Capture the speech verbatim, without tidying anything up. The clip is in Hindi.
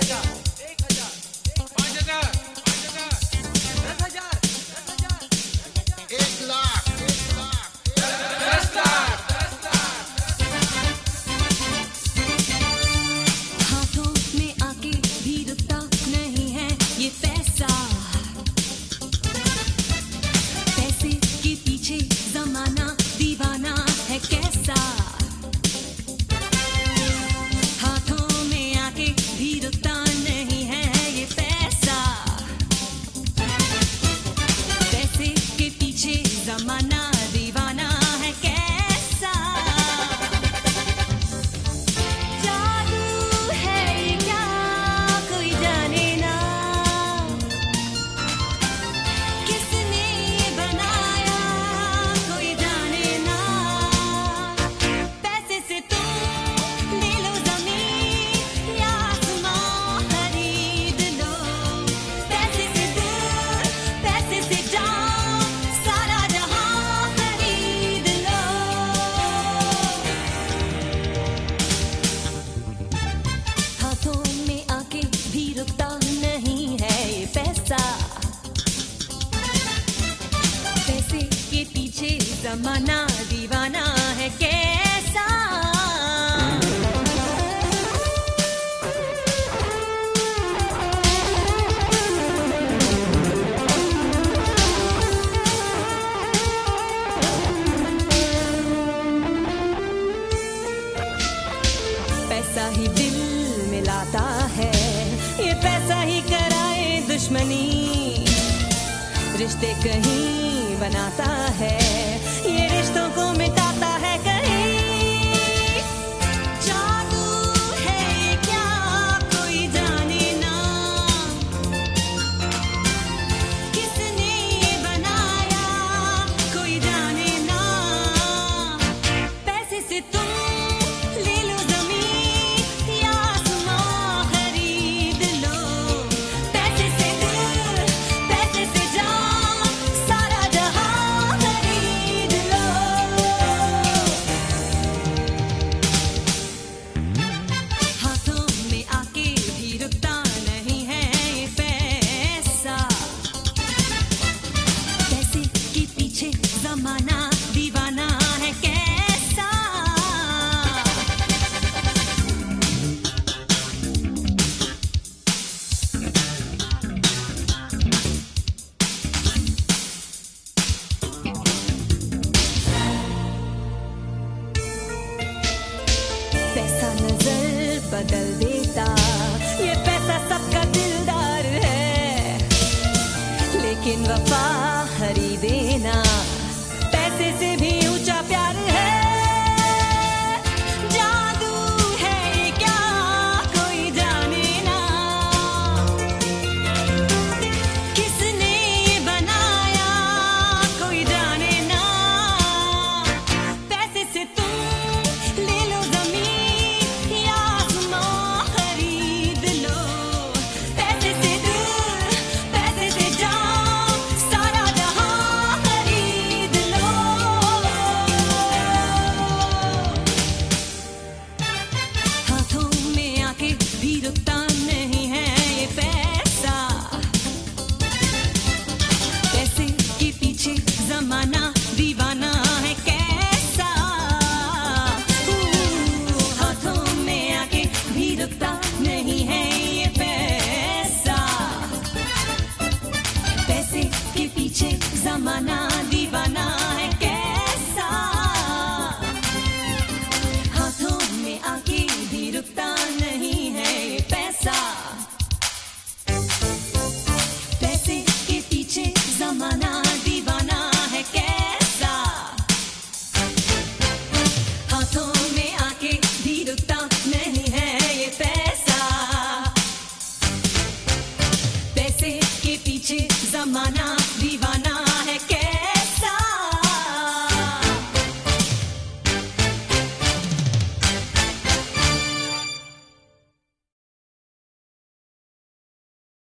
जमाना दीवाना है कैसा। पैसा ही दिल मिलाता है, ये पैसा ही कराए दुश्मनी, रिश्ते कहीं बनाता है, ये रिश्तों को मिटाता है कहीं। जादू है क्या कोई जाने ना, किसने ये बनाया कोई जाने ना। पैसे से तुम ले लो ज़मीन या आसमां खरीद लो, पैसे से दिल पैसे से जान सारा जहां खरीद लो। हाथों में आके भी रुकता नहीं है ये पैसा, पैसे के पीछे जमाना दीवाना है कैसा। पैसा नजर बदल देता, ये पैसा सबका दिलदार है, लेकिन वफा खरीदे